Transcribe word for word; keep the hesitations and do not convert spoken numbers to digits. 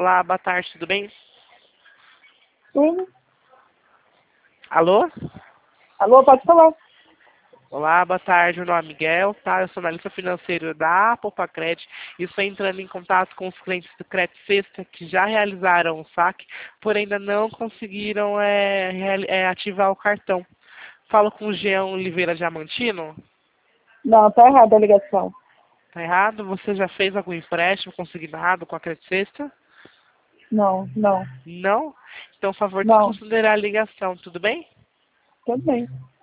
Olá, boa tarde, tudo bem? Sim. Alô? Alô, pode falar. Olá, boa tarde, meu nome é Miguel, tá? Eu sou analista financeiro da Poupa Credit e estou entrando em contato com os clientes do Credit Sexta que já realizaram o saque, porém ainda não conseguiram é, reali- é, ativar o cartão. Falo com o Jean Oliveira Diamantino? Não, tá errada a ligação. Tá errado? Você já fez algum empréstimo consignado com a Credit Sexta? Não, não, Não? Então, por favor, não. desconsiderar a ligação, tudo bem? Tudo bem.